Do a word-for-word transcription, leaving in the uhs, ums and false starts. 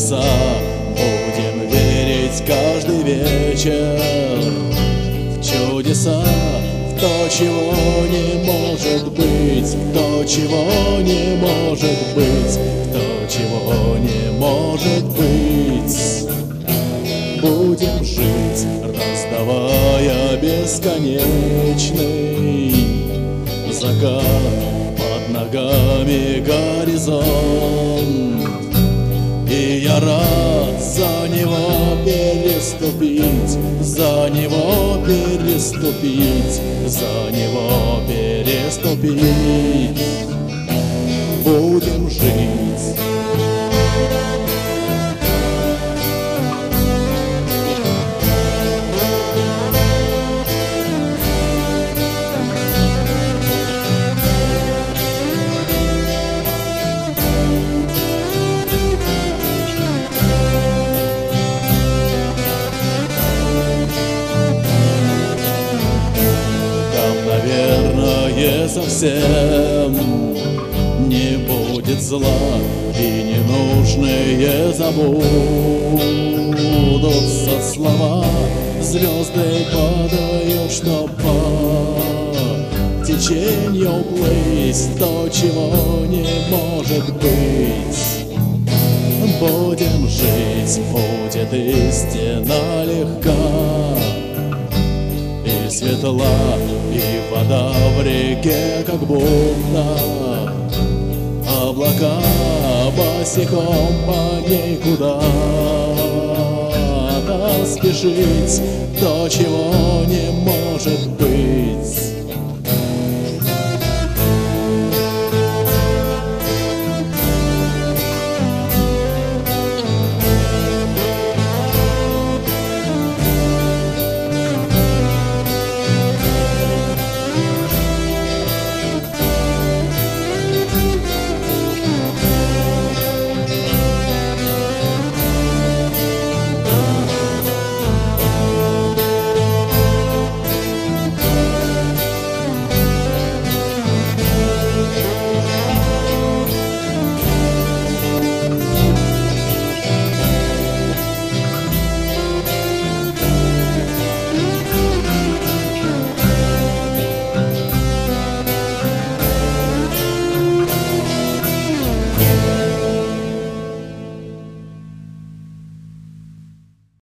чудеса будем верить каждый вечер. В чудеса, в то, чего не может быть, в то, чего не может быть, в то, чего не может быть. Будем жить, раздавая бесконечный закат, под ногами горизонт. И я рад за него переступить, за него переступить, за него переступить. Будем жить. Наверное, совсем не будет зла, и ненужные забудутся слова. Звезды падают, чтоб по течению плыть, то, чего не может быть. Будем жить, будет истина легка и светла, и вода в реке, как будто облака босиком по ней куда-то спешить, то, чего не может быть.